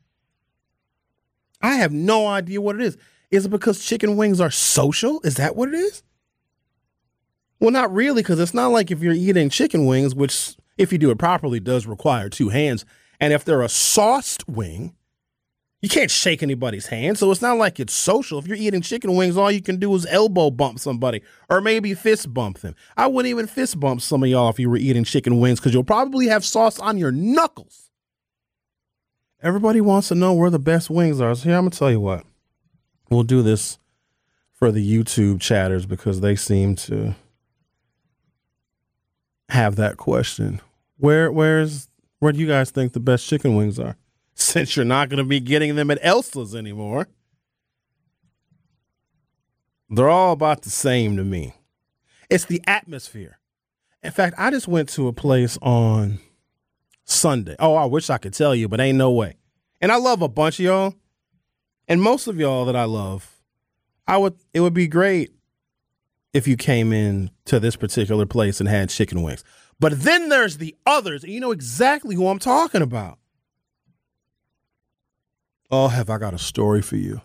I have no idea what it is. Is it because chicken wings are social? Is that what it is? Well, not really, because it's not like if you're eating chicken wings, which if you do it properly does require two hands. And if they're a sauced wing, you can't shake anybody's hand. So it's not like it's social. If you're eating chicken wings, all you can do is elbow bump somebody or maybe fist bump them. I wouldn't even fist bump some of y'all if you were eating chicken wings because you'll probably have sauce on your knuckles. Everybody wants to know where the best wings are. So here, I'm going to tell you what. We'll do this for the YouTube chatters because they seem to have that question. Where, where's, where do you guys think the best chicken wings are? Since you're not going to be getting them at Elsa's anymore. They're all about the same to me. It's the atmosphere. In fact, I just went to a place on Sunday. Oh, I wish I could tell you, but ain't no way. And I love a bunch of y'all. And most of y'all that I love, I would. It would be great if you came in to this particular place and had chicken wings. But then there's the others, and you know exactly who I'm talking about. Oh, have I got a story for you?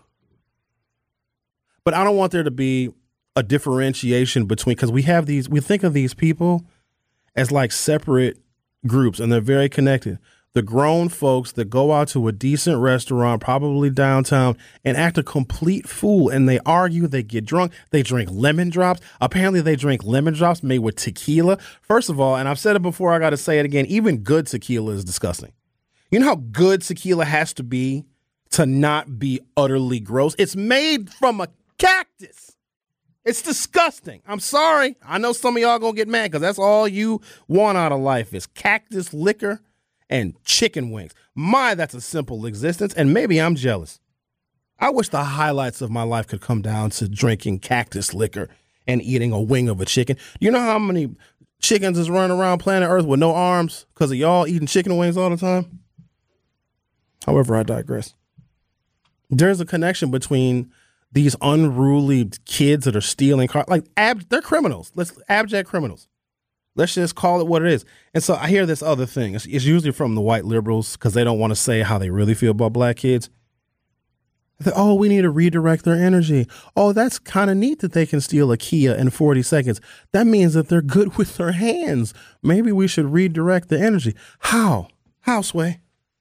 But I don't want there to be a differentiation between, because we have these, we think of these people as like separate groups, and they're very connected. The grown folks that go out to a decent restaurant, probably downtown, and act a complete fool. And they argue, they get drunk, they drink lemon drops. Apparently they drink lemon drops made with tequila. First of all, and I've said it before, I got to say it again, even good tequila is disgusting. You know how good tequila has to be to not be utterly gross? It's made from a cactus. It's disgusting. I'm sorry. I know some of y'all gonna get mad because that's all you want out of life is cactus liquor and chicken wings. My, that's a simple existence, and maybe I'm jealous. I wish the highlights of my life could come down to drinking cactus liquor and eating a wing of a chicken. You know how many chickens is running around planet Earth with no arms because of y'all eating chicken wings all the time? However, I digress. There's a connection between these unruly kids that are stealing cars. Like, ab- they're criminals. Let's abject criminals. Let's just call it what it is. And so I hear this other thing. It's, it's usually from the white liberals because they don't want to say how they really feel about black kids. They're, oh, we need to redirect their energy. Oh, that's kind of neat that they can steal a Kia in forty seconds. That means that they're good with their hands. Maybe we should redirect the energy. How? How, Sway?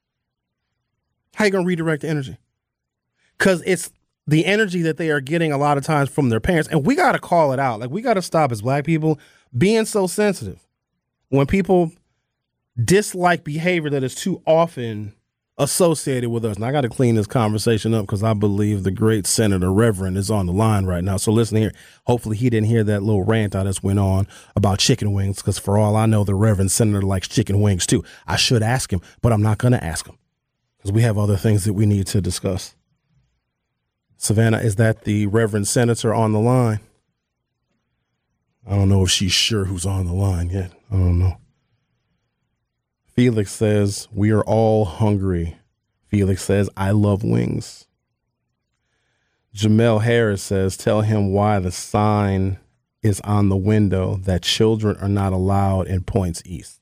How you going to redirect the energy? Because it's the energy that they are getting a lot of times from their parents. And we got to call it out. Like, we got to stop as black people being so sensitive when people dislike behavior that is too often associated with us. And I got to clean this conversation up because I believe the great Senator Reverend is on the line right now. So listen here. Hopefully he didn't hear that little rant I just went on about chicken wings because for all I know, the Reverend Senator likes chicken wings too. I should ask him, but I'm not going to ask him because we have other things that we need to discuss. Savannah, is that the Reverend Senator on the line? I don't know if she's sure who's on the line yet. I don't know. Felix says, we are all hungry. Felix says, I love wings. Jamel Harris says, tell him why the sign is on the window that children are not allowed in Points East.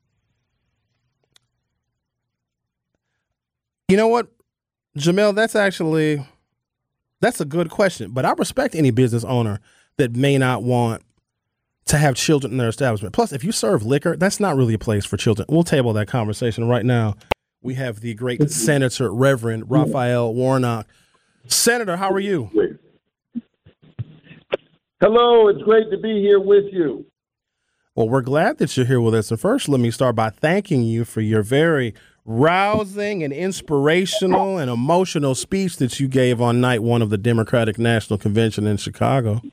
You know what, Jamel, that's actually, that's a good question. But I respect any business owner that may not want to have children in their establishment. Plus, if you serve liquor, that's not really a place for children. We'll table that conversation right now. We have the great Senator Reverend Raphael Warnock. Senator, how are you? Hello, it's great to be here with you. Well, we're glad that you're here with us. And first, let me start by thanking you for your very rousing and inspirational and emotional speech that you gave on night one of the Democratic National Convention in Chicago.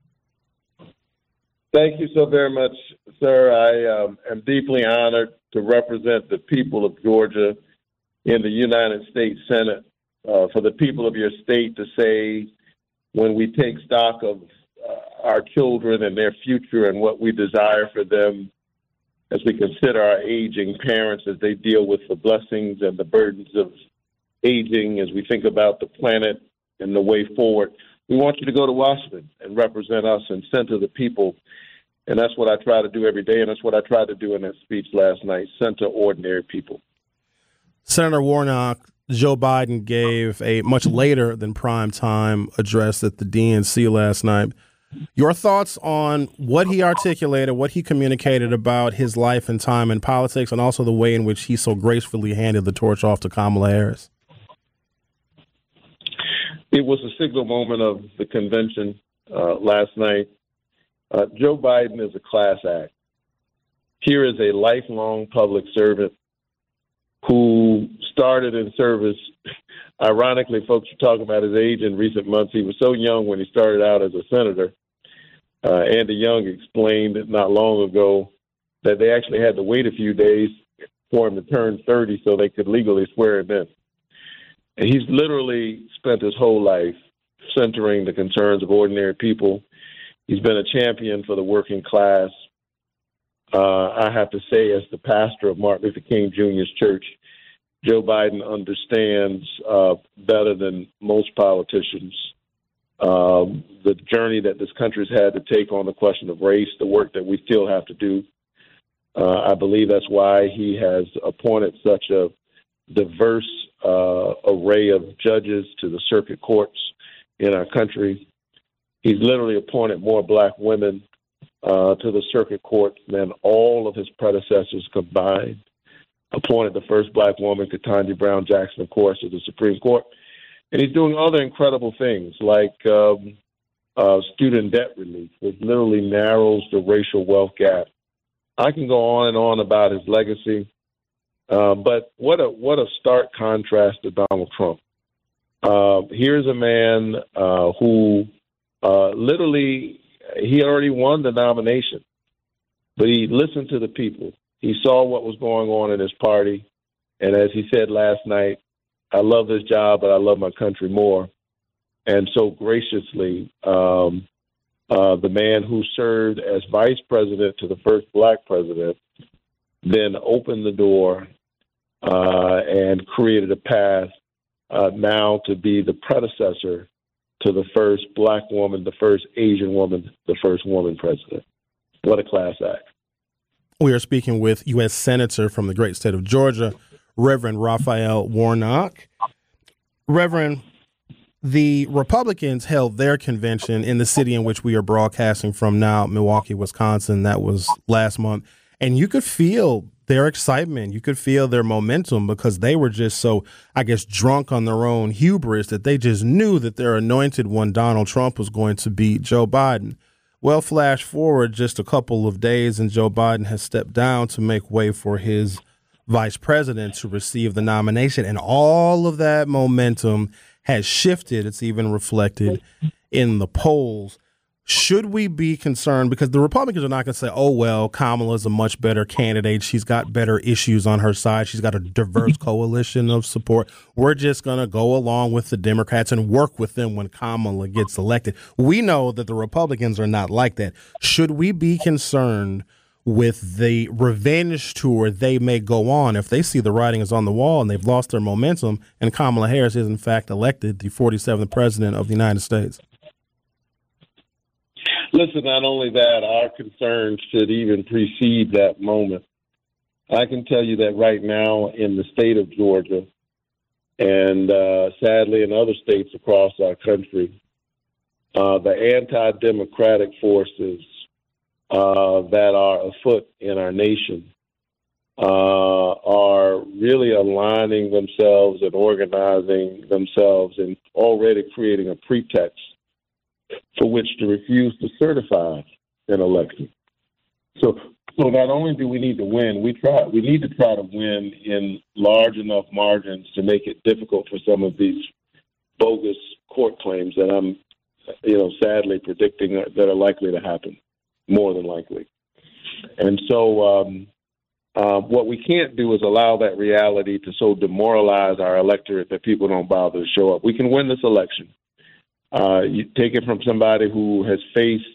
Thank you so very much, sir. I um, am deeply honored to represent the people of Georgia in the United States Senate. Uh, for the people of your state to say, when we take stock of uh, our children and their future and what we desire for them, as we consider our aging parents as they deal with the blessings and the burdens of aging, as we think about the planet and the way forward, we want you to go to Washington and represent us and center the people. And that's what I try to do every day, and that's what I tried to do in that speech last night, center ordinary people. Senator Warnock, Joe Biden gave a much later than prime time address at the D N C last night. Your thoughts on what he articulated, what he communicated about his life and time in politics, and also the way in which he so gracefully handed the torch off to Kamala Harris? It was a signal moment of the convention uh, last night. Uh, Joe Biden is a class act. Here is a lifelong public servant who started in service. Ironically, folks are talking about his age in recent months. He was so young when he started out as a senator. Uh, Andy Young explained not long ago that they actually had to wait a few days for him to turn thirty so they could legally swear him in. And he's literally spent his whole life centering the concerns of ordinary people. He's been a champion for the working class. Uh, I have to say, as the pastor of Martin Luther King Junior's church, Joe Biden understands uh, better than most politicians um, the journey that this country's had to take on the question of race, the work that we still have to do. Uh, I believe that's why he has appointed such a diverse uh, array of judges to the circuit courts in our country. He's literally appointed more black women uh, to the circuit court than all of his predecessors combined. Appointed the first black woman, Ketanji Brown Jackson, of course, to the Supreme Court. And he's doing other incredible things like um, uh, student debt relief, which literally narrows the racial wealth gap. I can go on and on about his legacy, uh, but what a what a stark contrast to Donald Trump. Uh, here's a man uh, who uh, literally, he already won the nomination, but he listened to the people. He saw what was going on in his party, and as he said last night, I love this job, but I love my country more. And so graciously, um, uh, the man who served as vice president to the first black president then opened the door uh, and created a path uh, now to be the predecessor to the first black woman, the first Asian woman, the first woman president. What a class act. We are speaking with U S Senator from the great state of Georgia, Reverend Raphael Warnock. Reverend, the Republicans held their convention in the city in which we are broadcasting from now, Milwaukee, Wisconsin. That was last month. And you could feel their excitement. You could feel their momentum because they were just so, I guess, drunk on their own hubris that they just knew that their anointed one, Donald Trump, was going to beat Joe Biden. Well, flash forward just a couple of days and Joe Biden has stepped down to make way for his vice president to receive the nomination. And all of that momentum has shifted. It's even reflected in the polls. Should we be concerned? Because the Republicans are not going to say, oh, well, Kamala's a much better candidate. She's got better issues on her side. She's got a diverse coalition of support. We're just going to go along with the Democrats and work with them when Kamala gets elected. We know that the Republicans are not like that. Should we be concerned with the revenge tour they may go on if they see the writing is on the wall and they've lost their momentum and Kamala Harris is, in fact, elected the forty-seventh president of the United States? Listen, not only that, our concerns should even precede that moment. I can tell you that right now in the state of Georgia and uh, sadly in other states across our country, uh, the anti-democratic forces uh, that are afoot in our nation uh, are really aligning themselves and organizing themselves and already creating a pretext for which to refuse to certify an election. So, so not only do we need to win, we try. We need to try to win in large enough margins to make it difficult for some of these bogus court claims that I'm, you know, sadly predicting that are likely to happen, more than likely. And so, um, uh, what we can't do is allow that reality to so demoralize our electorate that people don't bother to show up. We can win this election. Uh, you take it from somebody who has faced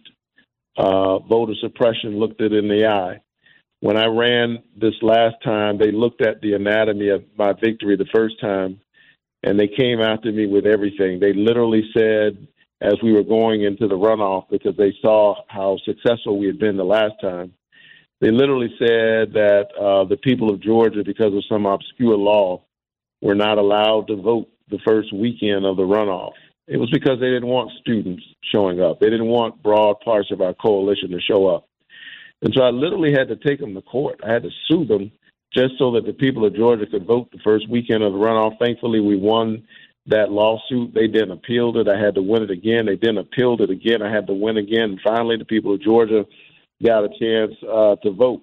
uh, voter suppression, looked it in the eye. When I ran this last time, they looked at the anatomy of my victory the first time, and they came after me with everything. They literally said, as we were going into the runoff, because they saw how successful we had been the last time, they literally said that uh, the people of Georgia, because of some obscure law, were not allowed to vote the first weekend of the runoff. It was because they didn't want students showing up. They didn't want broad parts of our coalition to show up. And so I literally had to take them to court. I had to sue them just so that the people of Georgia could vote the first weekend of the runoff. Thankfully, we won that lawsuit. They then appealed it. I had to win it again. They then appealed it again. I had to win again. And finally, the people of Georgia got a chance uh, to vote.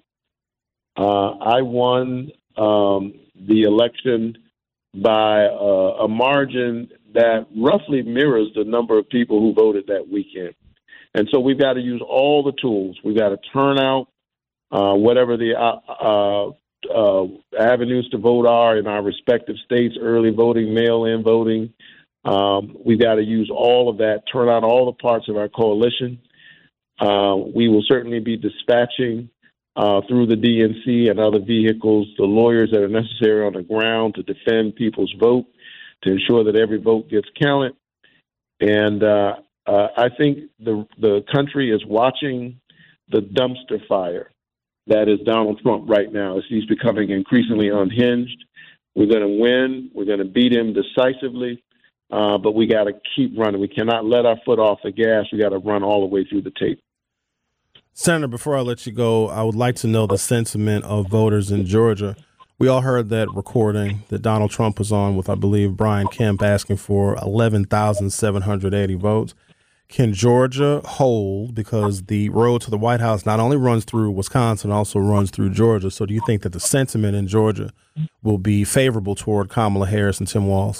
Uh, I won um, the election by uh, a margin that roughly mirrors the number of people who voted that weekend. And so we've got to use all the tools. We've got to turn out uh, whatever the uh, uh, avenues to vote are in our respective states, early voting, mail-in voting. Um, we've got to use all of that, turn out all the parts of our coalition. Uh, we will certainly be dispatching uh, through the D N C and other vehicles the lawyers that are necessary on the ground to defend people's vote, to ensure that every vote gets counted. And uh, uh, I think the the country is watching the dumpster fire that is Donald Trump right now as he's becoming increasingly unhinged. We're going to win. We're going to beat him decisively, uh, but we got to keep running. We cannot let our foot off the gas. We got to run all the way through the tape. Senator, before I let you go, I would like to know the sentiment of voters in Georgia. We all heard that recording that Donald Trump was on with, I believe, Brian Kemp asking for eleven thousand seven hundred eighty votes. Can Georgia hold, because the road to the White House not only runs through Wisconsin, also runs through Georgia. So do you think that the sentiment in Georgia will be favorable toward Kamala Harris and Tim Walz?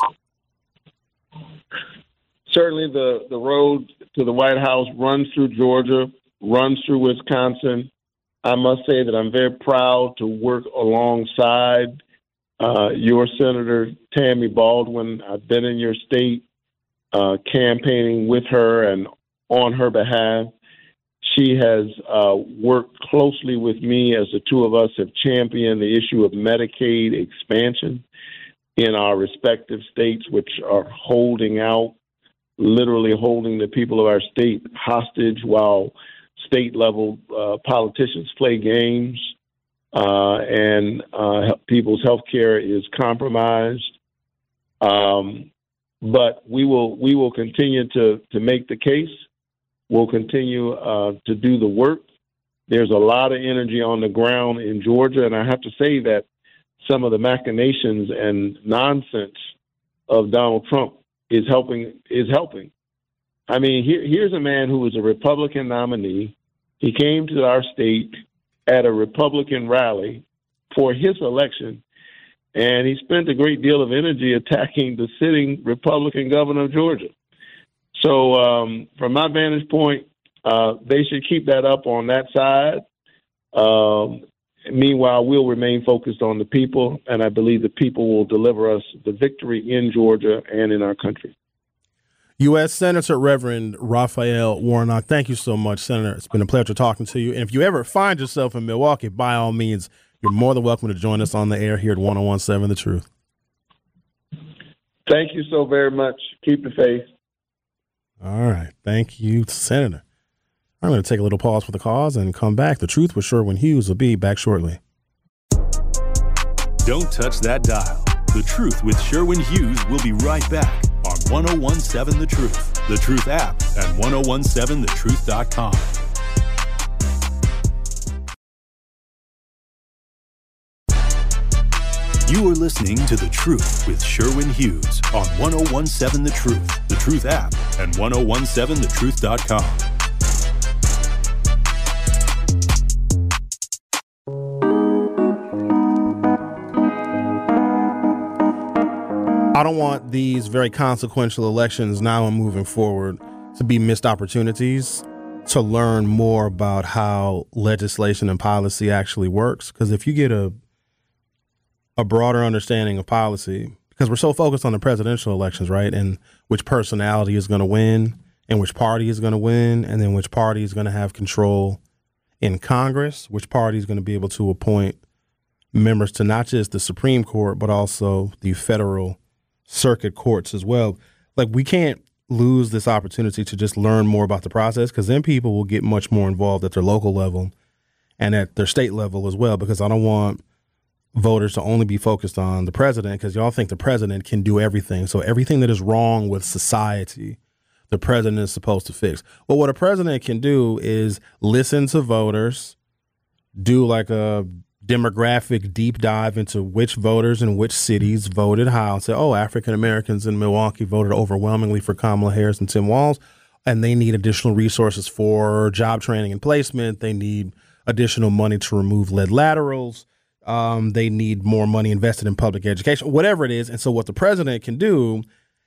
Certainly the, the road to the White House runs through Georgia, runs through Wisconsin. I must say that I'm very proud to work alongside uh, your Senator Tammy Baldwin. I've been in your state uh, campaigning with her and on her behalf. She has uh, worked closely with me as the two of us have championed the issue of Medicaid expansion in our respective states, which are holding out, literally holding the people of our state hostage while state-level uh, politicians play games uh, and uh, people's health care is compromised. Um, but we will we will continue to, to make the case. We'll continue uh, to do the work. There's a lot of energy on the ground in Georgia, and I have to say that some of the machinations and nonsense of Donald Trump is helping is helping. I mean, here, here's a man who was a Republican nominee. He came to our state at a Republican rally for his election, and he spent a great deal of energy attacking the sitting Republican governor of Georgia. So um, from my vantage point, uh, they should keep that up on that side. Um, meanwhile, we'll remain focused on the people, and I believe the people will deliver us the victory in Georgia and in our country. U S Senator Reverend Raphael Warnock, thank you so much, Senator. It's been a pleasure talking to you. And if you ever find yourself in Milwaukee, by all means, you're more than welcome to join us on the air here at one oh one point seven The Truth. Thank you so very much. Keep the faith. All right. Thank you, Senator. I'm going to take a little pause for the cause and come back. The Truth with Sherwin Hughes will be back shortly. Don't touch that dial. The Truth with Sherwin Hughes will be right back on one oh one point seven The Truth, The Truth app, and ten seventeen the truth dot com. You are listening to The Truth with Sherwin Hughes on ten seventeen The Truth, The Truth app, and ten seventeen the truth dot com. I don't want these very consequential elections now and moving forward to be missed opportunities to learn more about how legislation and policy actually works. Because if you get a a broader understanding of policy, because we're so focused on the presidential elections, right, and which personality is going to win and which party is going to win, and then which party is going to have control in Congress, which party is going to be able to appoint members to not just the Supreme Court, but also the federal circuit courts as well. Like, we can't lose this opportunity to just learn more about the process, because then people will get much more involved at their local level and at their state level as well, because I don't want voters to only be focused on the president, because y'all think the president can do everything. So everything that is wrong with society, the president is supposed to fix. Well, what a president can do is listen to voters, do like a demographic deep dive into which voters in which cities voted how. Say, oh, African Americans in Milwaukee voted overwhelmingly for Kamala Harris and Tim Walz, and they need additional resources for job training and placement. They need additional money to remove lead laterals. Um, they need more money invested in public education, whatever it is. And so what the president can do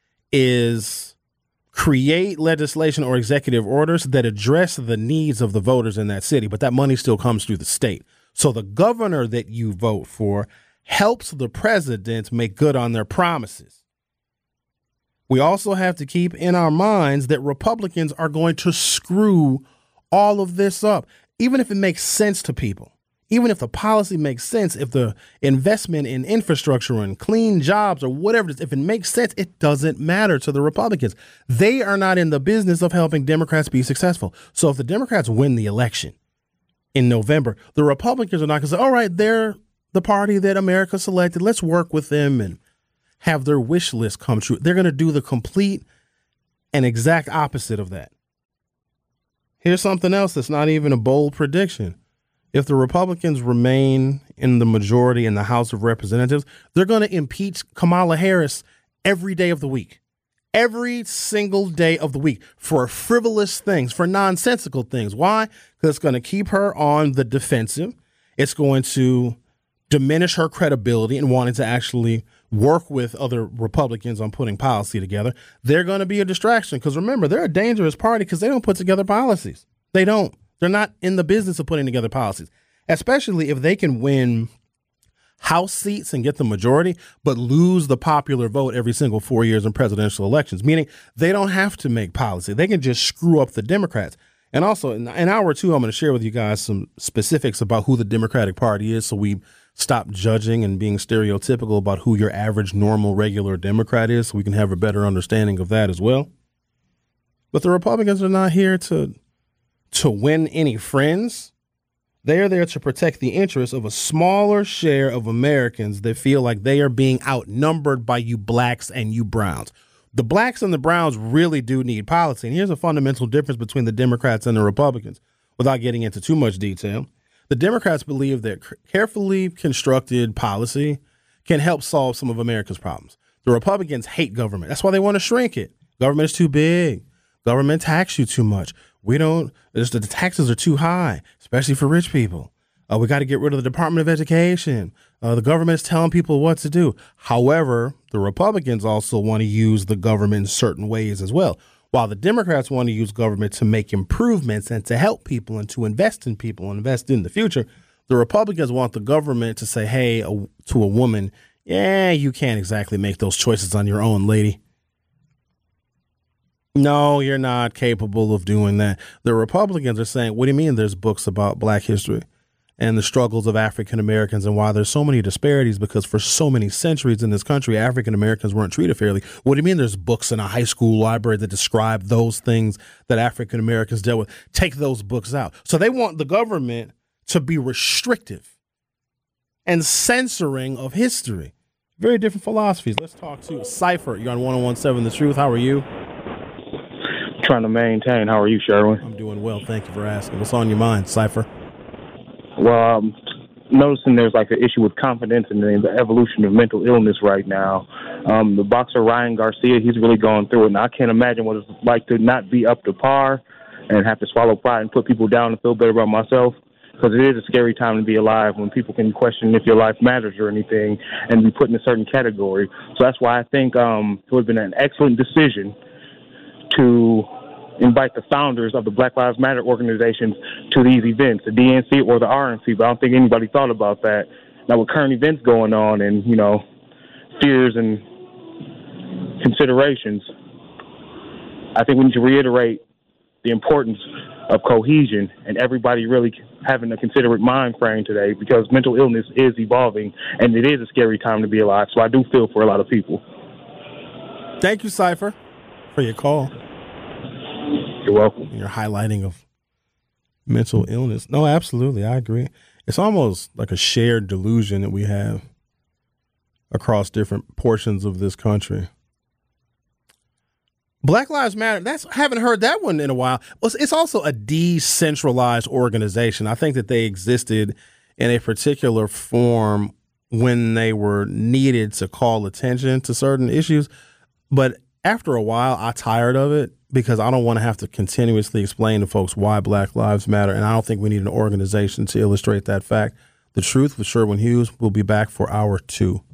is create legislation or executive orders that address the needs of the voters in that city, but that money still comes through the state. So the governor that you vote for helps the president make good on their promises. We also have to keep in our minds that Republicans are going to screw all of this up, even if it makes sense to people. Even if the policy makes sense, if the investment in infrastructure and clean jobs or whatever it is, if it makes sense, it doesn't matter to the Republicans. They are not in the business of helping Democrats be successful. So if the Democrats win the election in November, the Republicans are not going to say, all right, they're the party that America selected. Let's work with them and have their wish list come true. They're going to do the complete and exact opposite of that. Here's something else that's not even a bold prediction. If the Republicans remain in the majority in the House of Representatives, they're going to impeach Kamala Harris every day of the week, every single day of the week for frivolous things, for nonsensical things. Why? Because it's going to keep her on the defensive. It's going to diminish her credibility in wanting to actually work with other Republicans on putting policy together. They're going to be a distraction because, remember, they're a dangerous party because they don't put together policies. They don't. They're not in the business of putting together policies, especially if they can win House seats and get the majority, but lose the popular vote every single four years in presidential elections, meaning they don't have to make policy. They can just screw up the Democrats. And also, in an hour or two, I'm going to share with you guys some specifics about who the Democratic Party is so we stop judging and being stereotypical about who your average, normal, regular Democrat is so we can have a better understanding of that as well. But the Republicans are not here to to win any friends. They are there to protect the interests of a smaller share of Americans that feel like they are being outnumbered by you blacks and you browns. The blacks and the browns really do need policy. And here's a fundamental difference between the Democrats and the Republicans. Without getting into too much detail, the Democrats believe that carefully constructed policy can help solve some of America's problems. The Republicans hate government. That's why they want to shrink it. Government is too big. Government tax you too much. We don't, the taxes are too high, especially for rich people. Uh, we got to get rid of the Department of Education. Uh, the government is telling people what to do. However, the Republicans also want to use the government in certain ways as well. While the Democrats want to use government to make improvements and to help people and to invest in people and invest in the future, the Republicans want the government to say, hey, a, to a woman, yeah, you can't exactly make those choices on your own, lady. No, you're not capable of doing that. The Republicans are saying, what do you mean there's books about black history and the struggles of African Americans and why there's so many disparities? Because for so many centuries in this country, African Americans weren't treated fairly. What do you mean there's books in a high school library that describe those things that African Americans dealt with? Take those books out. So they want the government to be restrictive and censoring of history. Very different philosophies. Let's talk to Cypher. You're on one oh one seven The Truth. How are you? Trying to maintain. How are you, Sherwin? I'm doing well. Thank you for asking. What's on your mind, Cypher? Well, I'm noticing there's like an issue with confidence in the, the evolution of mental illness right now. Um, the boxer Ryan Garcia, he's really going through it, and I can't imagine what it's like to not be up to par and have to swallow pride and put people down and feel better about myself. Because it is a scary time to be alive when people can question if your life matters or anything and be put in a certain category. So that's why I think um, it would have been an excellent decision to invite the founders of the Black Lives Matter organizations to these events, the D N C or the R N C, but I don't think anybody thought about that. Now with current events going on and, you know, fears and considerations, I think we need to reiterate the importance of cohesion and everybody really having a considerate mind frame today, because mental illness is evolving and it is a scary time to be alive. So I do feel for a lot of people. Thank you, Cypher, for your call. You're welcome. Your highlighting of mental illness. No, absolutely. I agree. It's almost like a shared delusion that we have across different portions of this country. Black Lives Matter, that's I haven't heard that one in a while. It's also a decentralized organization. I think that they existed in a particular form when they were needed to call attention to certain issues. But after a while, I tired of it because I don't want to have to continuously explain to folks why Black Lives Matter. And I don't think we need an organization to illustrate that fact. The Truth with Sherwin Hughes will be back for hour two.